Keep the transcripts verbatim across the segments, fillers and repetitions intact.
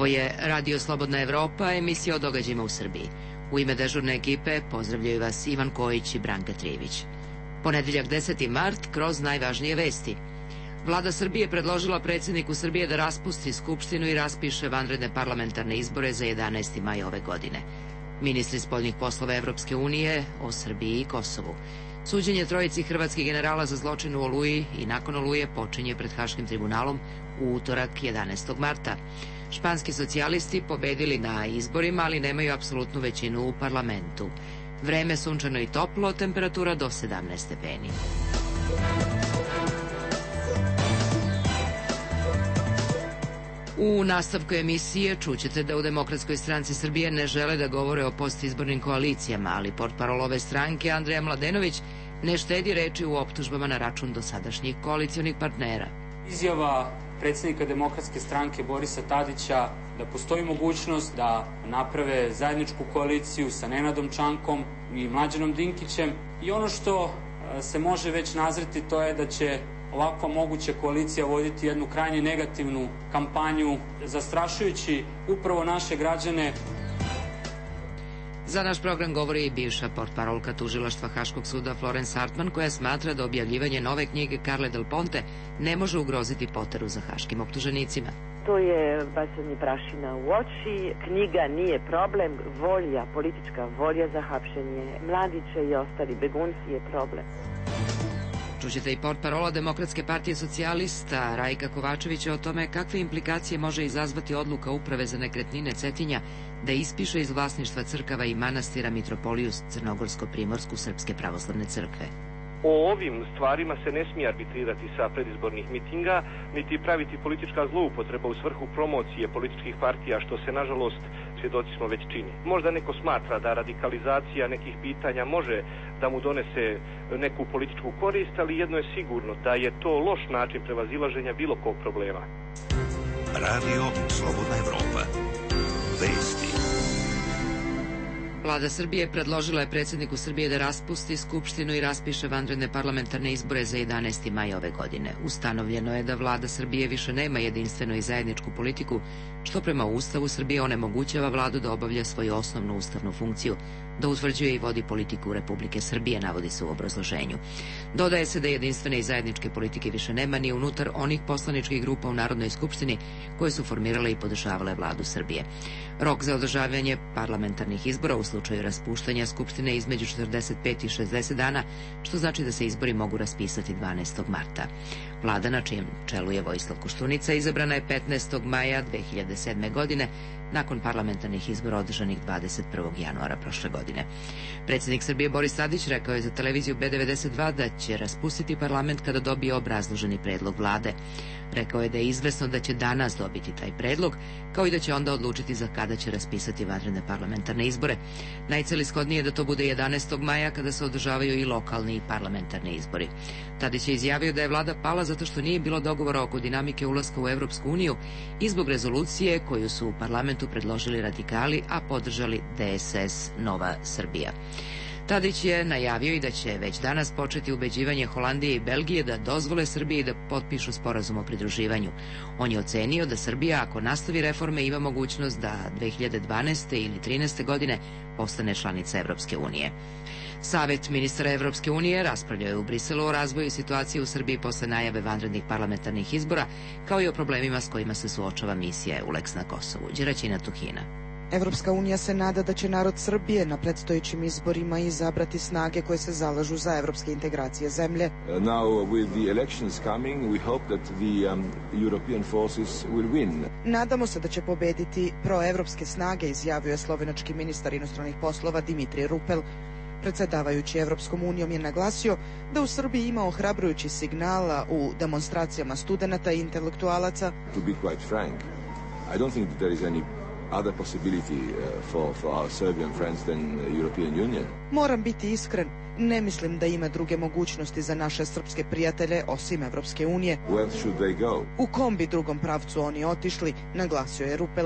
Ovo je Radio Slobodna Evropa, emisija o događajima u Srbiji. U ime dežurne ekipe pozdravljaju vas Ivan Kojić i Branka Trijević. Ponedeljak deseti mart, kroz najvažnije vesti. Vlada Srbije predložila predsjedniku Srbije da raspusti Skupštinu i raspiše vanredne parlamentarne izbore za jedanaesti maj ove godine. Ministri spoljnih poslova Evropske unije o Srbiji i Kosovu. Suđenje trojici hrvatskih generala za zločin u Oluji i nakon Oluje počinje pred Haškim tribunalom u utorak jedanaestog marta. Španski socijalisti pobedili na izborima, ali nemaju apsolutnu većinu u parlamentu. Vreme sunčano i toplo, temperatura do sedamnaest stepeni. U nastavku emisije čućete da u Demokratskoj stranci Srbije ne žele da govore o postizbornim koalicijama, ali portparol ove stranke Andreja Mladenović ne štedi reči u optužbama na račun dosadašnjih koalicionih partnera. Izjava predsjednika Demokratske stranke Borisa Tadića da postoji mogućnost da naprave zajedničku koaliciju sa Nenadom Čankom i Mlađanom Dinkićem i ono što se može već nazreti to je da će ovakva moguća koalicija voditi jednu krajnje negativnu kampanju, zastrašujući upravo naše građane. Za naš program govori i bivša portparolka tužilaštva Haškog suda Florence Hartman, koja smatra da objavljivanje nove knjige Carle Del Ponte ne može ugroziti poteru za haškim optuženicima. To je bacanje prašina u oči, knjiga nije problem, volja, politička volja za hapšenje Mladića i ostali begunci je problem. Čućete i portparola Demokratske partije socijalista Rajka Kovačevića o tome kakve implikacije može izazvati odluka Uprave za nekretnine Cetinja da ispiše iz vlasništva crkava i manastira Mitropoliju Crnogorsko-Primorsku Srpske pravoslavne crkve. O ovim stvarima se ne smije arbitrirati sa predizbornih mitinga, niti praviti politička zloupotreba u svrhu promocije političkih partija, što se, nažalost, svjedoci smo već čini. Možda neko smatra da radikalizacija nekih pitanja može da mu donese neku političku korist, ali jedno je sigurno, da je to loš način prevazilaženja bilo kog problema. Radio Slobodna Evropa. Vesti. Vlada Srbije predložila je predsjedniku Srbije da raspusti Skupštinu i raspiše vanredne parlamentarne izbore za jedanaesti maj ove godine. Ustanovljeno je da Vlada Srbije više nema jedinstvenu i zajedničku politiku, što prema Ustavu Srbije onemogućava Vladu da obavlja svoju osnovnu ustavnu funkciju, da utvrđuje i vodi politiku Republike Srbije, navodi se u obrazloženju. Dodaje se da jedinstvene i zajedničke politike više nema ni unutar onih poslaničkih grupa u Narodnoj skupštini koje su formirale i podržavale Vladu Srbije. Rok za održavanje parlamentarnih izbora u slučaju raspuštanja Skupštine između četrdeset pet i šezdeset dana, što znači da se izbori mogu raspisati dvanaestog marta. Vlada na čijem čelu je Vojislav Koštunica izabrana je petnaestog maja dve hiljade sedme. godine, nakon parlamentarnih izbora održanih dvadeset prvog januara prošle godine. Predsjednik Srbije Boris Tadić rekao je za televiziju B devedeset dva da će raspustiti parlament kada dobije obrazloženi predlog Vlade. Rekao je da je izvesno da će danas dobiti taj predlog, kao i da će onda odlučiti za kada će raspisati vanredne parlamentarne izbore. Najcelishodnije je da to bude jedanaestog maja kada se održavaju i lokalni i parlamentarni izbori. Tadić je izjavio da je vlada pala zato što nije bilo dogovora oko dinamike ulaska u Evropsku uniju i zbog rezolucije koju su u parlamentu predložili radikali, a podržali D S S Nova Srbija. Tadić je najavio i da će već danas početi ubeđivanje Holandije i Belgije da dozvole Srbiji da potpišu sporazum o pridruživanju. On je ocenio da Srbija, ako nastavi reforme, ima mogućnost da dve hiljade dvanaeste. ili trinaeste. godine postane članica Evropske unije. Savet ministara Evropske unije raspravljao je u Briselu o razvoju situacije u Srbiji posle najave vanrednih parlamentarnih izbora, kao i o problemima s kojima se suočava misija EULEX na Kosovu. Đeraćina Tuhina. Evropska unija se nada da će narod Srbije na predstojećim izborima izabrati snage koje se zalažu za evropske integracije zemlje. Now with the elections coming, we hope that the um, European forces will win. Nadamo se da će pobediti proevropske snage, izjavio je slovenački ministar inostranih poslova Dimitrij Rupel. Predsjedavajući Evropskom unijom je naglasio da u Srbiji ima ohrabrujući signala u demonstracijama studenata i intelektualaca. To be quite frank, I don't think that there is any other possibility uh, for, for our Serbian friends than the European Union. Moram biti iskren, ne mislim da ima druge mogućnosti za naše srpske prijatelje osim Evropske unije. Where should they go? U kom bi drugom pravcu oni otišli, naglasio je Rupel.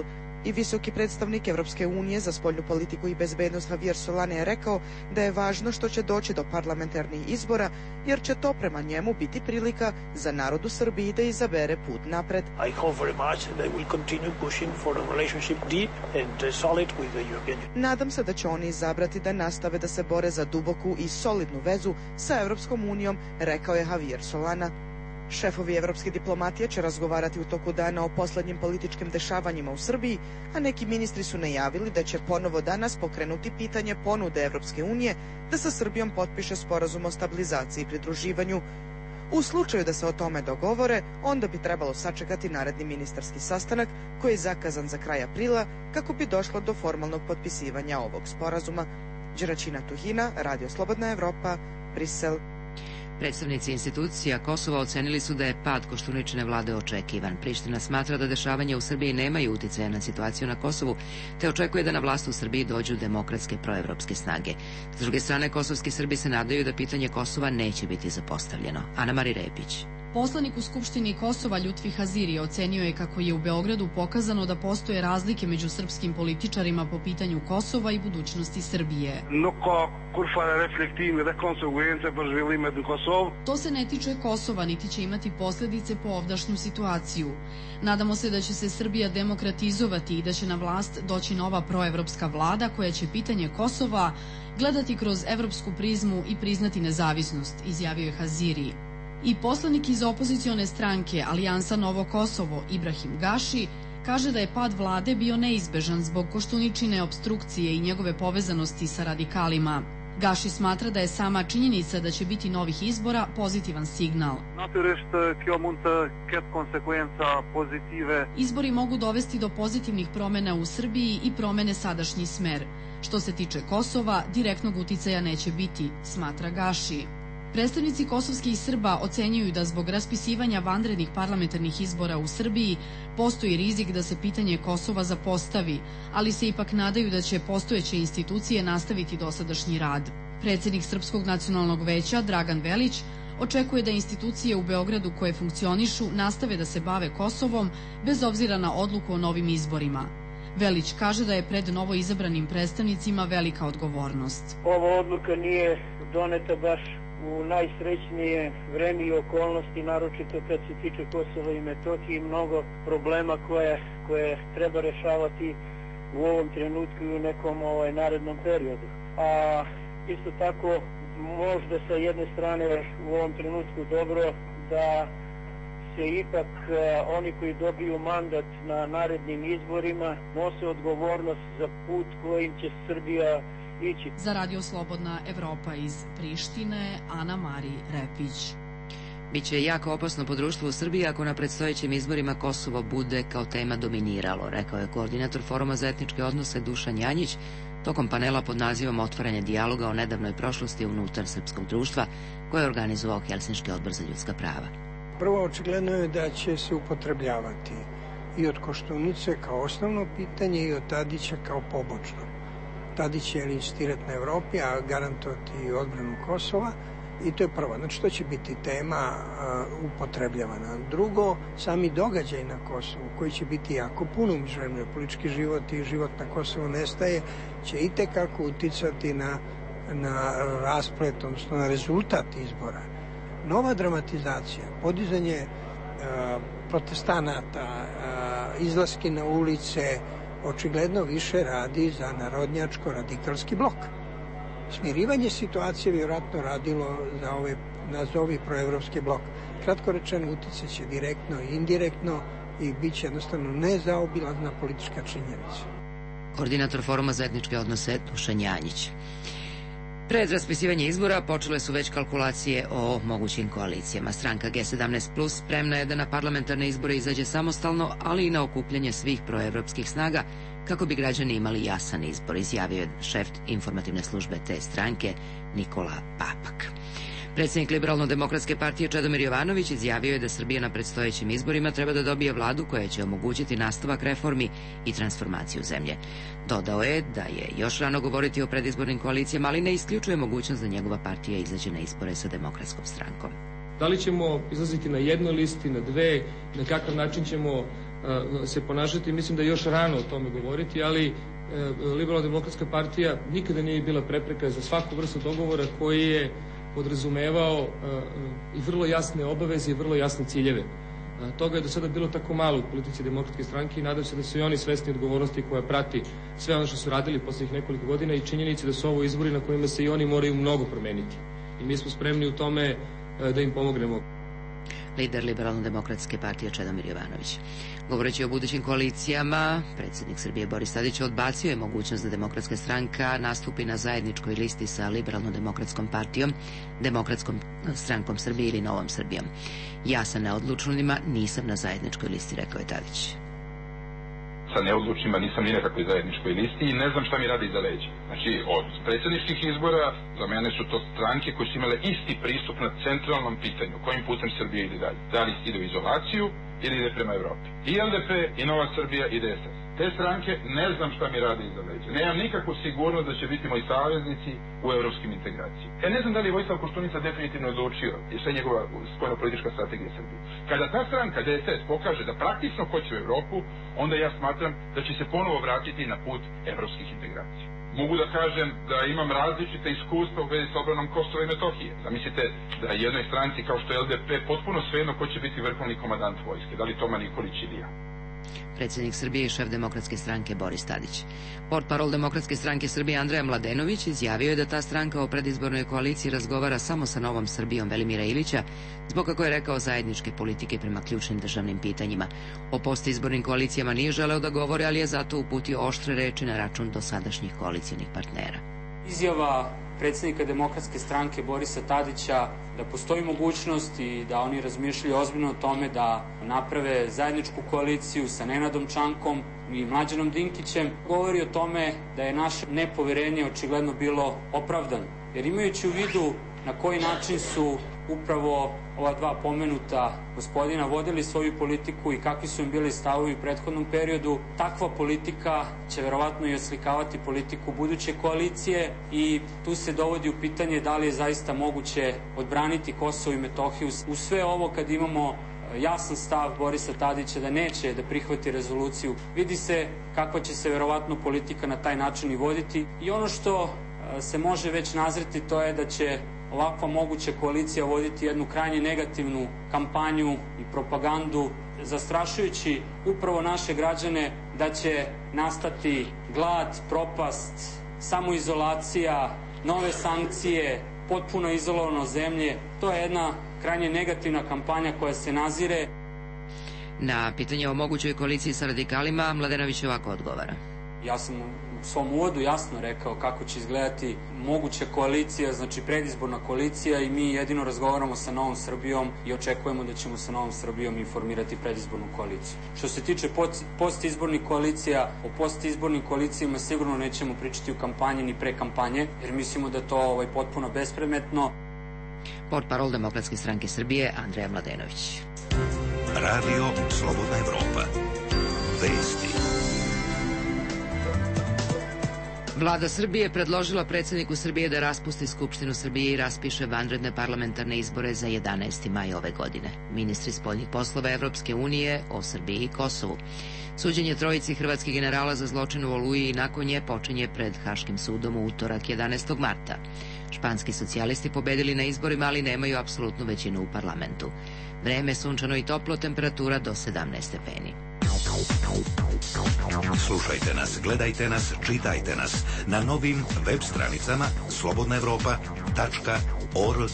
I visoki predstavnik Evropske unije za spoljnu politiku i bezbednost Javier Solana je rekao da je važno što će doći do parlamentarnih izbora, jer će to prema njemu biti prilika za narod u Srbiji da izabere put napred. I hope very much that they will continue pushing for a relationship deep and solid with the European Union. Nadam se da će oni izabrati da nastave da se bore za duboku i solidnu vezu sa Evropskom unijom, rekao je Javier Solana. Šefovi evropske diplomatije će razgovarati u toku dana o poslednjim političkim dešavanjima u Srbiji, a neki ministri su najavili da će ponovo danas pokrenuti pitanje ponude Evropske unije da sa Srbijom potpiše sporazum o stabilizaciji i pridruživanju. U slučaju da se o tome dogovore, onda bi trebalo sačekati naredni ministarski sastanak koji je zakazan za kraj aprila kako bi došlo do formalnog potpisivanja ovog sporazuma. Đeračina Tuhina, Radio Slobodna Evropa, Brisel. Predstavnici institucija Kosova ocenili su da je pad Koštuničine vlade očekivan. Priština smatra da dešavanja u Srbiji nemaju uticaja na situaciju na Kosovu, te očekuje da na vlast u Srbiji dođu demokratske proevropske snage. S druge strane, kosovski Srbi se nadaju da pitanje Kosova neće biti zapostavljeno. Ana Mari Repić. Poslanik u Skupštini Kosova Ljutfi Haziri ocenio je kako je u Beogradu pokazano da postoje razlike među srpskim političarima po pitanju Kosova i budućnosti Srbije. To se ne tiče Kosova, niti će imati posljedice po ovdašnju situaciju. Nadamo se da će se Srbija demokratizovati i da će na vlast doći nova proevropska vlada koja će pitanje Kosova gledati kroz evropsku prizmu i priznati nezavisnost, izjavio je Haziri. I poslanik iz opozicione stranke Alijansa Novo Kosovo Ibrahim Gaši kaže da je pad vlade bio neizbežan zbog Koštuničine opstrukcije i njegove povezanosti sa radikalima. Gaši smatra da je sama činjenica da će biti novih izbora pozitivan signal. Izbori mogu dovesti do pozitivnih promena u Srbiji i promene sadašnji smer. Što se tiče Kosova, direktnog uticaja neće biti, smatra Gaši. Predstavnici kosovskih Srba ocenjuju da zbog raspisivanja vanrednih parlamentarnih izbora u Srbiji postoji rizik da se pitanje Kosova zapostavi, ali se ipak nadaju da će postojeće institucije nastaviti dosadašnji rad. Predsednik Srpskog nacionalnog veća Dragan Velić očekuje da institucije u Beogradu koje funkcionišu nastave da se bave Kosovom bez obzira na odluku o novim izborima. Velić kaže da je pred novoizabranim predstavnicima velika odgovornost. Ova odluka nije doneta baš u najsrećnije vreme i okolnosti, naročito kad se tiče Kosova i Metohije, mnogo problema koje, koje treba rešavati u ovom trenutku i u nekom ovaj, narednom periodu. A isto tako, možda sa jedne strane u ovom trenutku dobro da se ipak oni koji dobiju mandat na narednim izborima nose odgovornost za put kojim će Srbija ići. Za Radio Slobodna Evropa iz Prištine, Ana Mari Repić. Biće jako opasno po društvu u Srbiji ako na predstojećim izborima Kosovo bude kao tema dominiralo, rekao je koordinator Foruma za etničke odnose Dušan Janjić tokom panela pod nazivom Otvaranje dijaloga o nedavnoj prošlosti unutar srpskog društva koje je organizovao Helsinški odbor za ljudska prava. Prvo, očigledno je da će se upotrebljavati i od Koštunice kao osnovno pitanje i od Tadića kao pobočno. Tadić će insistirati na Evropi, a garantovati odbranu Kosova i to je prvo. Znači, to će biti tema uh, upotrebljavana. Drugo, sami događaj na Kosovu, koji će biti jako puno umeđuvremenu, politički život i život na Kosovu nestaje, će i tekako uticati na, na rasplet, odnosno na rezultat izbora. Nova dramatizacija, podizanje uh, protestanata, uh, izlaski na ulice, očigledno više radi za narodnjačko-radikalski blok. Smirivanje situacije vjerojatno radilo za ove nazovi proevropski blok. Kratko rečeno, utjecat će direktno i indirektno i bit će jednostavno nezaobilazna politička činjenica. Koordinator Foruma za etničke odnose Dušan Janjić. Pred raspisivanje izbora počele su već kalkulacije o mogućim koalicijama. Stranka G sedamnaest plus spremna je da na parlamentarne izbore izađe samostalno, ali i na okupljanje svih proevropskih snaga kako bi građani imali jasan izbor, izjavio je šef informativne službe te stranke Nikola Papak. Predsjednik Liberalno-demokratske partije Čedomir Jovanović izjavio je da Srbija na predstojećim izborima treba da dobije vladu koja će omogućiti nastavak reformi i transformaciju zemlje. Dodao je da je još rano govoriti o predizbornim koalicijama, ali ne isključuje mogućnost da njegova partija izađe na izbore sa Demokratskom strankom. Da li ćemo izlaziti na jednoj listi, na dve, na kakav način ćemo se ponašati. Mislim da je još rano o tome govoriti, ali Liberalno-demokratska partija nikada nije bila prepreka za svaku vrstu dogovora koji je podrazumevao i vrlo jasne obaveze i vrlo jasne ciljeve. Toga je do sada bilo tako malo u politici Demokratske stranke i nadam se da su i oni svesni odgovornosti koja prati sve ono što su radili poslednjih nekoliko godina i činjenici da su ovo izbori na kojima se i oni moraju mnogo promeniti. I mi smo spremni u tome da im pomognemo. Lider Liberalno-demokratske partije Čedomir Jovanović. Govoreći o budućim koalicijama, predsjednik Srbije Boris Tadić odbacio je mogućnost da Demokratska stranka nastupi na zajedničkoj listi sa Liberalno-demokratskom partijom, Demokratskom strankom Srbije ili Novom Srbijom. Ja sa neodlučnima nisam na zajedničkoj listi, rekao je Tadić. Sa neodlučnima nisam ni nekakvoj zajedničkoj listi i ne znam šta mi radi iza leđa. Znači, od predsjedničkih izbora za mene su to stranke koje su imale isti pristup na centralnom pitanju, kojim putem Srbija ide dalje. Da li ide u izolaciju ili ide prema Evropi. I L D P, i Nova Srbija, i D S S. Te stranke ne znam šta mi radi iza leđa. Nemam nikakvu sigurnost da će biti moji saveznici u evropskim integraciji. E ne znam da li je Vojislav Koštunica definitivno odlučio i sve njegova spoljnopolitička strategija Srbije. Kada ta stranka D S S pokaže da praktično hoće u Evropu, onda ja smatram da će se ponovo vratiti na put evropskih integracija. Mogu da kažem da imam različite iskustva u vezi s odbranom Kosova i Metohije. Zamislite da jednoj stranci kao što je L D P potpuno svejedno ko će biti vrhovni komandant vojske, da li Toma Nikolić ili ja. Predsjednik Srbije i šef Demokratske stranke Boris Tadić. Portparol Demokratske stranke Srbije Andreja Mladenović izjavio je da ta stranka o predizbornoj koaliciji razgovara samo sa Novom Srbijom Velimira Ilića, zbog, kako je rekao, zajedničke politike prema ključnim državnim pitanjima. O postizbornim koalicijama nije želeo da govori, ali je zato uputio oštre reči na račun dosadašnjih koalicijnih partnera. Izjava predsjednika Demokratske stranke Borisa Tadića da postoji mogućnost i da oni razmišljaju ozbiljno o tome da naprave zajedničku koaliciju sa Nenadom Čankom i Mlađanom Dinkićem, govori o tome da je naše nepoverenje očigledno bilo opravdano. Jer imajući u vidu na koji način su upravo ova dva pomenuta gospodina vodili svoju politiku i kakvi su im bili stavovi u prethodnom periodu, takva politika će verovatno i oslikavati politiku buduće koalicije i tu se dovodi u pitanje da li je zaista moguće odbraniti Kosovo i Metohiju. U sve ovo kad imamo jasan stav Borisa Tadića da neće da prihvati rezoluciju, vidi se kakva će se verovatno politika na taj način i voditi i ono što se može već nazreti to je da će ovakva moguća koalicija voditi jednu krajnje negativnu kampanju i propagandu, zastrašujući upravo naše građane da će nastati glad, propast, samoizolacija, nove sankcije, potpuno izolovano zemlje. To je jedna krajnje negativna kampanja koja se nazire. Na pitanje o mogućoj koaliciji sa radikalima Mladenović ovako odgovara. Ja sam u svom uvodu jasno rekao kako će izgledati moguća koalicija, znači predizborna koalicija i mi jedino razgovaramo sa Novom Srbijom i očekujemo da ćemo sa Novom Srbijom i formirati predizbornu koaliciju. Što se tiče postizbornih koalicija, o postizbornim koalicijama sigurno nećemo pričati u kampanji ni pre kampanje, jer mislimo da to ovaj, potpuno bespredmetno. Portparol Demokratske stranke Srbije Andreja Mladenović. Radio Slobodna Evropa. Vesti. Vlada Srbije predložila predsjedniku Srbije da raspusti Skupštinu Srbije i raspiše vanredne parlamentarne izbore za jedanaesti maj ove godine. Ministri spoljnih poslova Evropske unije o Srbiji i Kosovu. Suđenje trojici hrvatskih generala za zločin u Oluji i nakon nje počinje pred Haškim sudom u utorak jedanaestog marta. Španski socijalisti pobedili na izborima, ali nemaju apsolutnu većinu u parlamentu. Vreme sunčano i toplo, temperatura do sedamnaest stepeni. Slušajte nas, gledajte nas, čitajte nas na novim web stranicama slobodna evropa tačka org.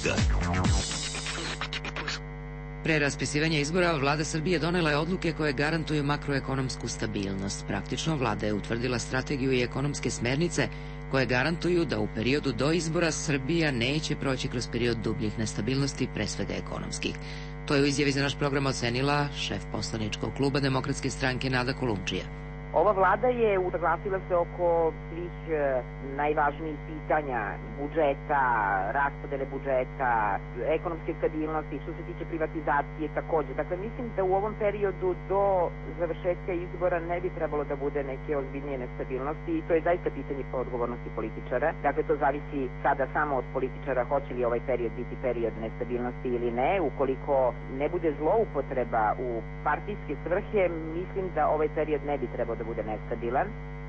Pre raspisivanja izbora vlada Srbije donela je odluke koje garantuju makroekonomsku stabilnost. Praktično, vlada je utvrdila strategiju i ekonomske smernice koje garantuju da u periodu do izbora Srbija neće proći kroz period dubljih nestabilnosti, pre svega ekonomskih. To je u izjavi za naš program ocenila šef poslaničkog kluba Demokratske stranke Nada Kolundžija. Ova vlada je usaglasila se oko svih najvažnijih pitanja budžeta, raspodele budžeta, ekonomske stabilnosti, što se tiče privatizacije takođe. Dakle, mislim da u ovom periodu do završetka izbora ne bi trebalo da bude neke ozbiljnije nestabilnosti i to je zaista pitanje po odgovornosti političara. Dakle, to zavisi sada samo od političara hoće li ovaj period biti period nestabilnosti ili ne. Ukoliko ne bude zloupotreba u partijske svrhe, mislim da ovaj period ne bi trebao da bude nestabilan.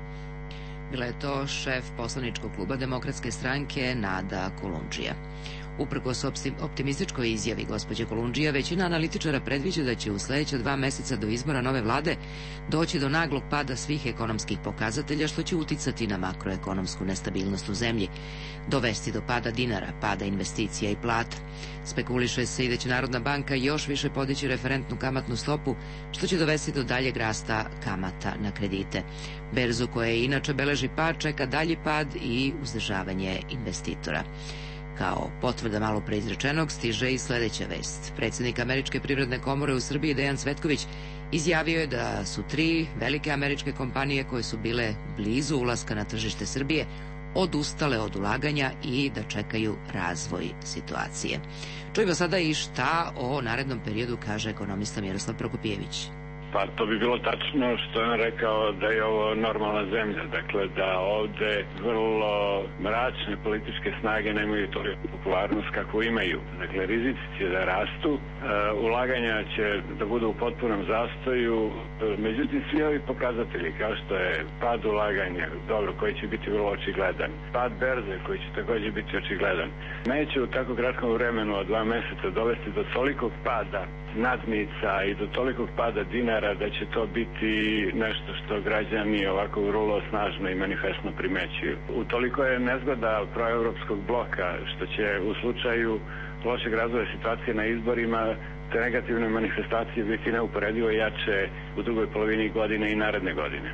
Bila je to šef poslaničkog kluba Demokratske stranke Nada Kolundžija. Uprkos optimističkoj izjavi gospođe Kolundžija, većina analitičara predviđa da će u sledeća dva meseca do izbora nove vlade doći do naglog pada svih ekonomskih pokazatelja, što će uticati na makroekonomsku nestabilnost u zemlji, dovesti do pada dinara, pada investicija i plata. Spekuliše se i da će Narodna banka još više podići referentnu kamatnu stopu, što će dovesti do daljeg rasta kamata na kredite. Berzu, koja je inače beleži pad, čeka dalji pad i uzdržavanje investitora. Kao potvrda malo pre izrečenog stiže i sledeća vest. Predsednik Američke privredne komore u Srbiji Dejan Cvetković izjavio je da su tri velike američke kompanije koje su bile blizu ulaska na tržište Srbije odustale od ulaganja i da čekaju razvoj situacije. Čujemo sada i šta o narednom periodu kaže ekonomista Miroslav Prokopijević. Pa to bi bilo tačno što je on rekao da je ovo normalna zemlja, dakle da ovde vrlo mračne političke snage nemaju toliko popularnost kako imaju. Dakle, rizici će da rastu, e, ulaganja će da budu u potpunom zastoju, e, međutim svi ovi pokazatelji kao što je pad ulaganja, dobro, koji će biti vrlo očigledan, pad berze koji će takođe biti očigledan, neće u tako kratkom vremenu od dva meseca dovesti do tolikog pada nadnica i do tolikog pada dinara da će to biti nešto što građani ovako vrlo snažno i manifestno primećuju. Utoliko je nezgoda proevropskog bloka što će u slučaju lošeg razvoja situacije na izborima te negativne manifestacije biti neuporedivo jače u drugoj polovini godine i naredne godine.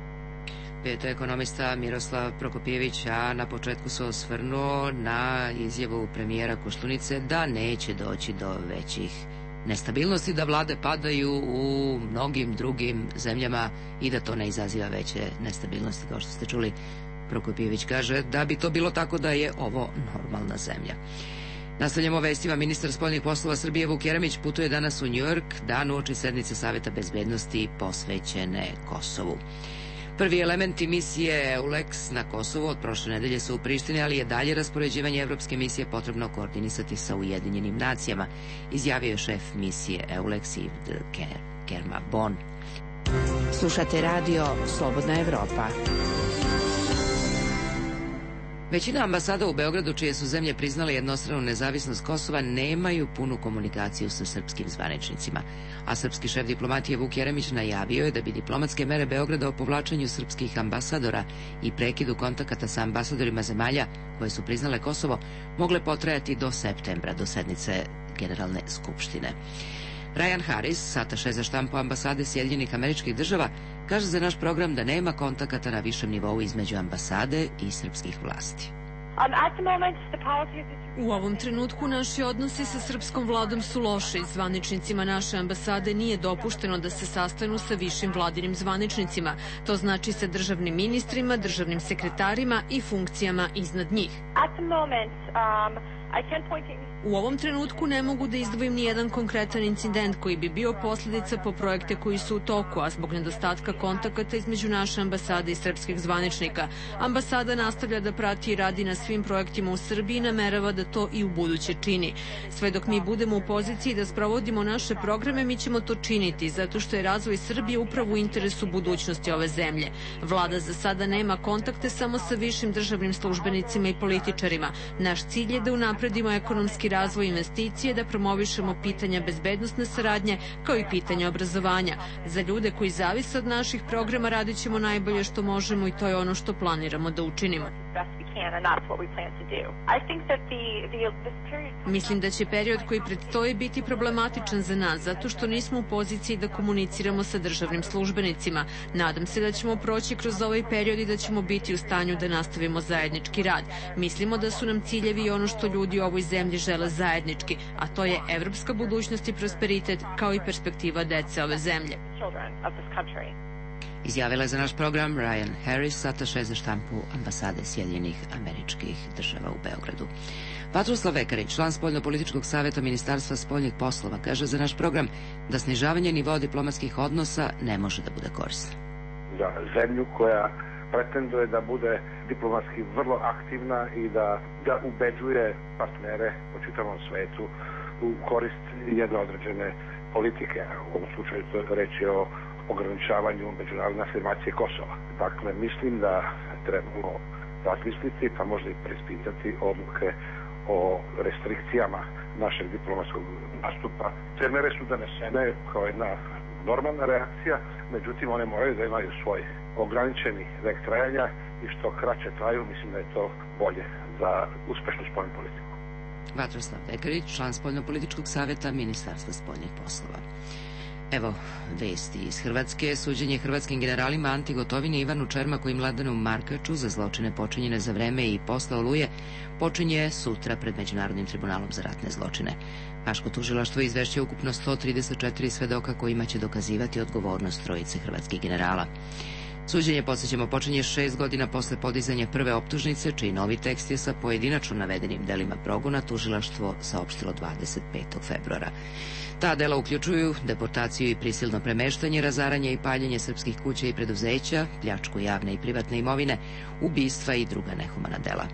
Bio je ekonomista Miroslav Prokopijević, a na početku se osvrnuo na izjavu premijera Koštunice da neće doći do većih nestabilnosti, da vlade padaju u mnogim drugim zemljama i da to ne izaziva veće nestabilnosti. Kao što ste čuli, Prokopijević kaže da bi to bilo tako da je ovo normalna zemlja. Nastavljamo vestima. Ministar spoljnih poslova Srbije Vuk Jeremić putuje danas u Njujork dan uoči sednice Saveta bezbednosti posvećene Kosovu. Prvi elementi misije EULEX na Kosovu od prošle nedelje su u Prištini, ali je dalje raspoređivanje evropske misije potrebno koordinisati sa Ujedinjenim nacijama, izjavio je šef misije EULEX Yves de Kerma-Bon. Slušate radio Slobodna Evropa. Većina ambasada u Beogradu, čije su zemlje priznale jednostranu nezavisnost Kosova, nemaju punu komunikaciju sa srpskim zvaničnicima. A srpski šef diplomatije Vuk Jeremić najavio je da bi diplomatske mere Beograda o povlačenju srpskih ambasadora i prekidu kontakata sa ambasadorima zemalja koje su priznale Kosovo mogle potrajati do septembra, do sednice Generalne skupštine. Ryan Harris, ataše za štampu ambasade Sjedinjenih Američkih Država, kaže za naš program da nema kontakata na višem nivou između ambasade i srpskih vlasti. U ovom trenutku naši odnosi sa srpskom vladom su loši. Zvaničnicima naše ambasade nije dopušteno da se sastanu sa višim vladinim zvaničnicima. To znači sa državnim ministrima, državnim sekretarima i funkcijama iznad njih. U ovom trenutku ne mogu da izdvojim ni jedan konkretan incident koji bi bio posljedica po projekte koji su u toku, a zbog nedostatka kontakata između naše ambasade i srpskih zvaničnika. Ambasada nastavlja da prati i radi na svim projektima u Srbiji i namerava da to i u buduće čini. Sve dok mi budemo u poziciji da sprovodimo naše programe, mi ćemo to činiti, zato što je razvoj Srbije upravo u interesu budućnosti ove zemlje. Vlada za sada nema kontakte samo sa višim državnim službenicima i političarima. Naš cilj je da unapredimo ekonomski razvoj investicije, da promovišemo pitanja bezbednosne saradnje, kao i pitanja obrazovanja. Za ljude koji zavise od naših programa radit ćemo najbolje što možemo i to je ono što planiramo da učinimo. Mislim da će period koji predstoji biti problematičan za nas, zato što nismo u poziciji da komuniciramo sa državnim službenicima. Nadam se da ćemo proći kroz ovaj period i da ćemo biti u stanju da nastavimo zajednički rad. Mislimo da su nam ciljevi i ono što ljudi u ovoj zemlji žele zajednički, a to je evropska budućnost i prosperitet, kao i perspektiva dece ove zemlje. Izjavila je za naš program Ryan Harris, ataše za štampu ambasade Sjedinjenih Američkih Država u Beogradu. Vatroslav Vekarić, član Spoljno-političkog saveta Ministarstva spoljnih poslova, kaže za naš program da snižavanje nivoa diplomatskih odnosa ne može da bude korisno. Za zemlju koja pretenduje da bude diplomatski vrlo aktivna i da, da ubeđuje partnere po čitavom svetu u korist jedne određene politike. U ovom slučaju to reći o ograničavanju međunarodne afirmacije Kosova. Dakle, mislim da trebamo razmisliti, pa možda i preispitati odluke o restrikcijama našeg diplomatskog nastupa. Te mere su donesene kao jedna normalna reakcija, međutim one moraju da imaju svoj ograničeni vek trajanja i što kraće traju, mislim da je to bolje za uspešnu spoljnu politiku. Vatroslav Vekarić, član Spoljno-političkog saveta Ministarstva spoljnih poslova. Evo vesti iz Hrvatske. Suđenje hrvatskim generalima Anti Gotovini, Ivanu Čermaku i Mladenu Markaču za zločine počinjene za vreme i posle Oluje počinje sutra pred Međunarodnim tribunalom za ratne zločine. Haško tužilaštvo izvešće ukupno sto trideset četiri svedoka kojima će dokazivati odgovornost trojice hrvatskih generala. Suđenje, podsjećamo, počinje šest godina posle podizanja prve optužnice, čiji novi tekst je sa pojedinačno navedenim delima progona tužilaštvo saopštilo dvadeset petog februara. Ta dela uključuju deportaciju i prisilno premeštanje, razaranje i paljenje srpskih kuća i preduzeća, pljačku javne i privatne imovine, ubistva i druga nehumana dela.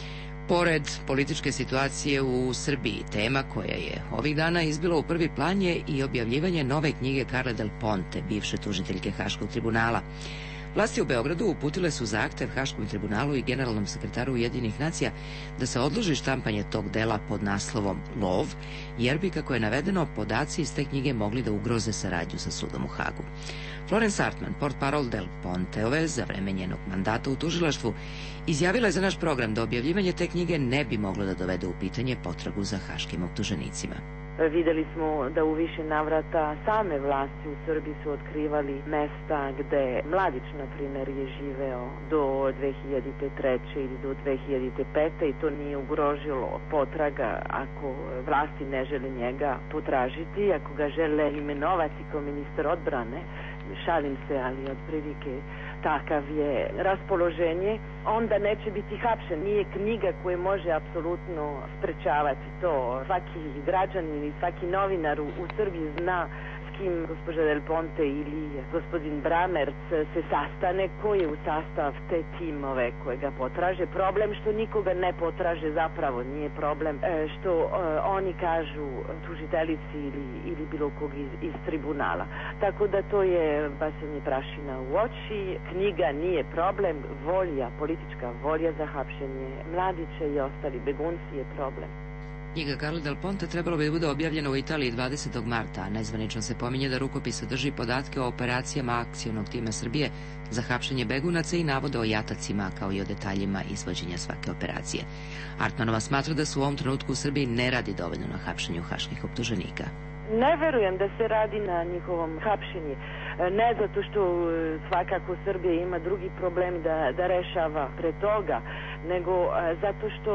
Pored političke situacije u Srbiji, tema koja je ovih dana izbila u prvi plan je i objavljivanje nove knjige Carle Del Ponte, bivše tužiteljke Haškog tribunala. Vlasti u Beogradu uputile su zahtev Haškom tribunalu i generalnom sekretaru Ujedinjenih nacija da se odloži štampanje tog dela pod naslovom Lov, jer bi, kako je navedeno, podaci iz te knjige mogli da ugroze saradnju sa sudom u Hagu. Florence Hartman, portparol Del Ponteove, za vreme njenog mandata u tužilaštvu, izjavila je za naš program da objavljivanje te knjige ne bi moglo da dovede u pitanje potragu za haškim optuženicima. Videli smo da u više navrata same vlasti u Srbiji su otkrivali mesta gde mladić, na primjer, je živeo do dve hiljade treće ili do dve hiljade pete i to nije ugrožilo potraga ako vlasti ne žele njega potražiti, ako ga žele imenovati kao ministar odbrane. Šalim se, ali otprilike takav je raspoloženje, onda neće biti hapšen. Nije knjiga koja može apsolutno sprečavati to. Svaki građanin ili svaki novinar u, u Srbiji zna s kim gospođa Del Ponte ili gospodin Bramerc se sastane, ko je u sastav te timove koje ga potraže. Problem što nikoga ne potraže zapravo nije problem što uh, oni kažu tužiteljici ili, ili bilo kog iz, iz tribunala. Tako da to je bacanje prašina u oči. Knjiga nije problem, volja, politička volja za hapšenje mladića i ostali begunci je problem. Knjiga Carle Del Ponte trebalo bi da bude objavljena u Italiji dvadesetog marta, a nezvanično se pominje da rukopis sadrži podatke o operacijama akcionog tima Srbije za hapšenje begunaca i navode o jatacima, kao i o detaljima izvođenja svake operacije. Hartmanova smatra da se u ovom trenutku u Srbiji ne radi dovoljno na hapšenju haških optuženika. Ne verujem da se radi na njihovom hapšenju. Ne zato što svakako Srbija ima drugi problem da, da rešava pre toga, nego zato što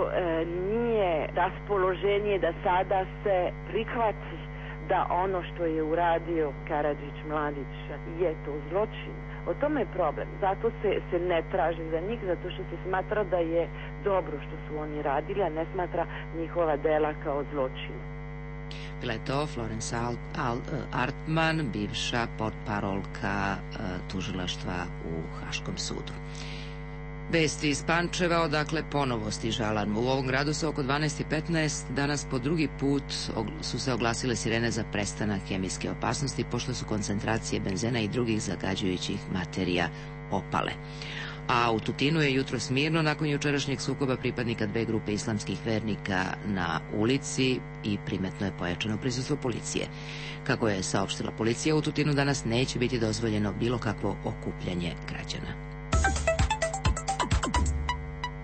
nije raspoloženje da sada se prihvati da ono što je uradio Karadžić Mladić je to zločin. O tome je problem. Zato se, se ne traži za njih, zato što se smatra da je dobro što su oni radili, a ne smatra njihova dela kao zločin. Bila je to Florence Hartman, bivša portparolka tužilaštva u Haškom sudu. Vesti iz Pančeva, odakle ponovo stiže alarm. U ovom gradu se oko dvanaest i petnaest danas po drugi put su se oglasile sirene za prestanak hemijske opasnosti, pošto su koncentracije benzena i drugih zagađujućih materija opale. A u Tutinu je jutro smirno nakon jučerašnjeg sukoba pripadnika dve grupe islamskih vernika na ulici i primetno je pojačano prisustvo policije. Kako je saopštila policija, u Tutinu danas neće biti dozvoljeno bilo kakvo okupljanje građana.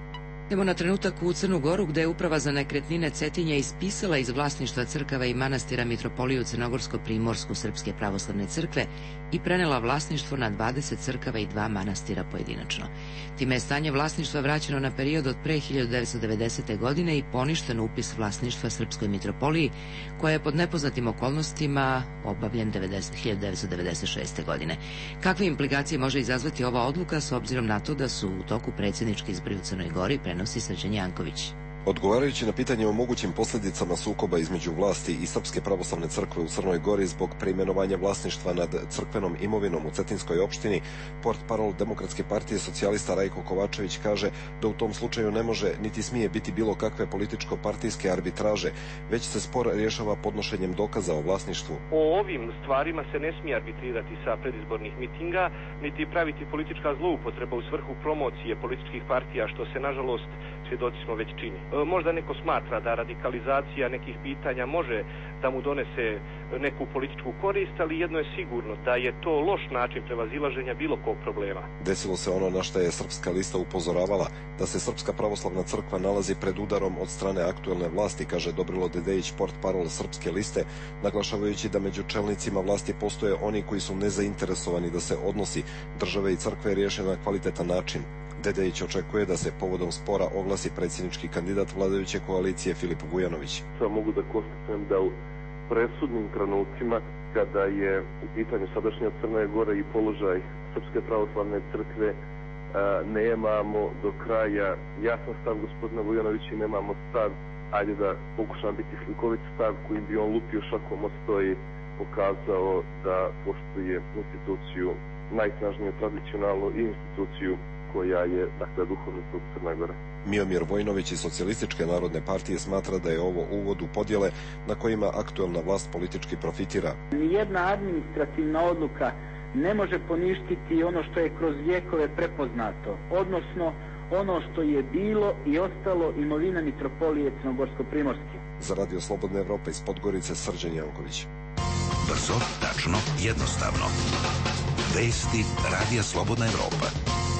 Idemo na trenutak u Crnu Goru, gde je Uprava za nekretnine Cetinja ispisala iz vlasništva crkava i manastira Mitropoliju Crnogorsko-Primorsku Srpske pravoslavne crkve i prenela vlasništvo na dvadeset crkava i dva manastira pojedinačno. Time je stanje vlasništva vraćeno na period od pre hiljadu devetsto devedesete. godine i poništen upis vlasništva Srpskoj Mitropoliji, koja je pod nepoznatim okolnostima obavljen hiljadu devetsto devedeset šeste. godine. Kakve implikacije može izazvati ova odluka s obzirom na to da su u toku predsjednički izbori u Crnoj Gori, prenosi Srđan Janković. Odgovarajući na pitanje o mogućim posljedicama sukoba između vlasti i Srpske pravoslavne crkve u Crnoj Gori zbog preimenovanja vlasništva nad crkvenom imovinom u Cetinskoj opštini, portparol Demokratske partije socijalista Rajko Kovačević kaže da u tom slučaju ne može niti smije biti bilo kakve političko-partijske arbitraže, već se spor rješava podnošenjem dokaza o vlasništvu. O ovim stvarima se ne smije arbitrirati sa predizbornih mitinga, niti praviti politička zloupotreba u svrhu promocije političkih partija, što se nažalost svjedoci smo već čini. Možda neko smatra da radikalizacija nekih pitanja može da mu donese neku političku korist, ali jedno je sigurno, da je to loš način prevazilaženja bilo kog problema. Desilo se ono na što je Srpska lista upozoravala, da se Srpska pravoslavna crkva nalazi pred udarom od strane aktuelne vlasti, kaže Dobrilo Dedejić, portparol Srpske liste, naglašavajući da među čelnicima vlasti postoje oni koji su nezainteresovani da se odnosi države i crkve riješe na kvalitetan način. Dedejić očekuje da se povodom spora oglasi predsjednički kandidat vladajuće koalicije Filip Vujanović. Samo mogu da konstatujem da u presudnim trenucima, kada je u pitanju sadašnja Crna Gora i položaj Srpske pravoslavne crkve, nemamo do kraja jasan stav gospodina Vujanovića i nemamo stav, ajde da pokušam biti slikovit stav, kojim bi on lupio šakom o sto i pokazao da poštuje instituciju najsnažniju tradicionalnu i instituciju koja je, dakle, duhovni stup Crne Gore. Miomir Vojnović iz Socijalističke narodne partije smatra da je ovo uvod u podjele na kojima aktuelna vlast politički profitira. Nijedna administrativna odluka ne može poništiti ono što je kroz vjekove prepoznato, odnosno ono što je bilo i ostalo imovina Mitropolije Crnogorsko-Primorske. Za Radio Slobodne Evrope iz Podgorice, Srđan Janković. Brzo, tačno, jednostavno. Vesti Radija Slobodna Evropa.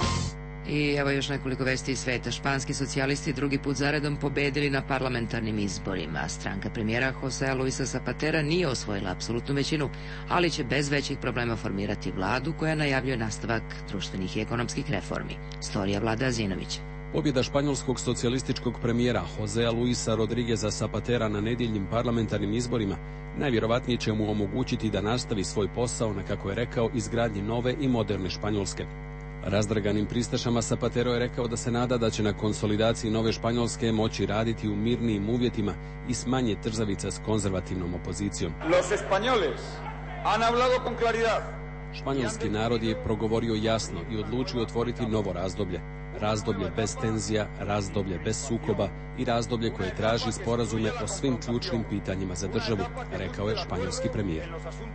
I evo još nekoliko vesti iz sveta. Španski socijalisti drugi put zaredom pobedili na parlamentarnim izborima. Stranka premijera Josea Luisa Zapatera nije osvojila apsolutnu većinu, ali će bez većih problema formirati vladu koja najavljuje nastavak društvenih i ekonomskih reformi. Storija Vlada Azinović. Pobjeda španjolskog socijalističkog premijera Josea Luisa Rodrigueza Zapatera na nedjeljnim parlamentarnim izborima najvjerovatnije će mu omogućiti da nastavi svoj posao na, kako je rekao, izgradnji nove i moderne Španjolske. Razdraganim pristašama Zapatero je rekao da se nada da će na konsolidaciji nove Španjolske moći raditi u mirnijim uvjetima i s manje trzavica s konzervativnom opozicijom. Los españoles han hablado con claridad. Španjolski narod je progovorio jasno i odlučio otvoriti novo razdoblje. Razdoblje bez tenzija, razdoblje bez sukoba i razdoblje koje traži sporazume o svim ključnim pitanjima za državu, rekao je španjolski premijer.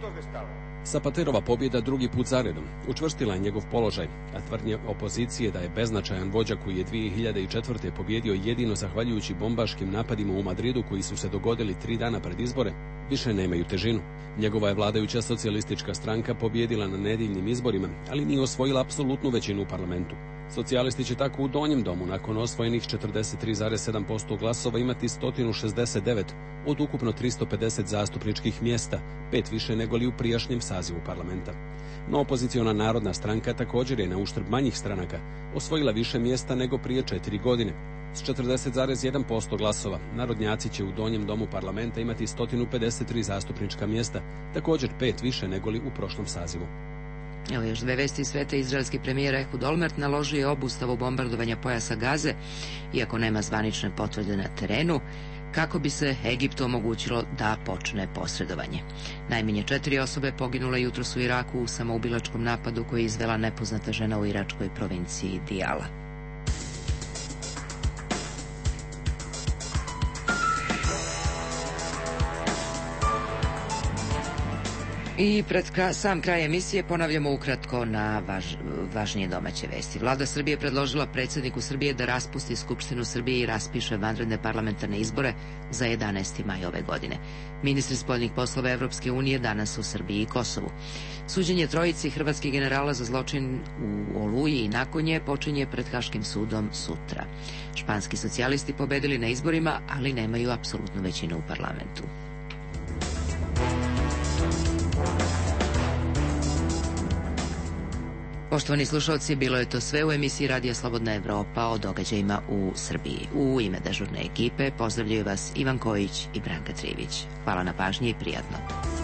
Zapaterova pobjeda drugi put zaredom učvrstila je njegov položaj, a tvrdnje opozicije da je beznačajan vođa koji je dvije hiljade četvrte. pobjedio jedino zahvaljujući bombaškim napadima u Madridu koji su se dogodili tri dana pred izbore, više nemaju težinu. Njegova je vladajuća socijalistička stranka pobjedila na nedjeljnim izborima, ali nije osvojila apsolutnu većinu u parlamentu. Socijalisti će tako u donjem domu nakon osvojenih četrdeset tri zarez sedam posto glasova imati sto šezdeset devet od ukupno tristo pedeset zastupničkih mjesta, pet više nego li u prijašnjem sazivu parlamenta. No opoziciona Narodna stranka također je na uštrb manjih stranaka osvojila više mjesta nego prije četiri godine. S četrdeset zarez jedan posto glasova narodnjaci će u donjem domu parlamenta imati sto pedeset tri zastupnička mjesta, također pet više nego li u prošlom sazivu. Evo još dve vesti iz sveta. Izraelski premijer Ehud Olmert naložio je obustavu bombardovanja pojasa Gaze, iako nema zvanične potvrde na terenu, kako bi se Egiptu omogućilo da počne posredovanje. Najmanje četiri osobe poginule jutros u Iraku u samoubilačkom napadu koji je izvela nepoznata žena u iračkoj provinciji Diyala. I pred kra, sam kraj emisije ponavljamo ukratko na važ, važnije domaće vesti. Vlada Srbije predložila predsjedniku Srbije da raspusti Skupštinu Srbije i raspiše vanredne parlamentarne izbore za jedanaesti maj ove godine. Ministri spoljnih poslova Evropske unije danas u Srbiji i Kosovu. Suđenje trojici hrvatskih generala za zločin u Oluji i nakon nje počinje pred Haškim sudom sutra. Španski socijalisti pobedili na izborima, ali nemaju apsolutnu većinu u parlamentu. Poštovani slušalci, bilo je to sve u emisiji Radija Slobodna Evropa o događajima u Srbiji. U ime dežurne ekipe pozdravljaju vas Ivan Kojić i Branka Trivić. Hvala na pažnji i prijatno.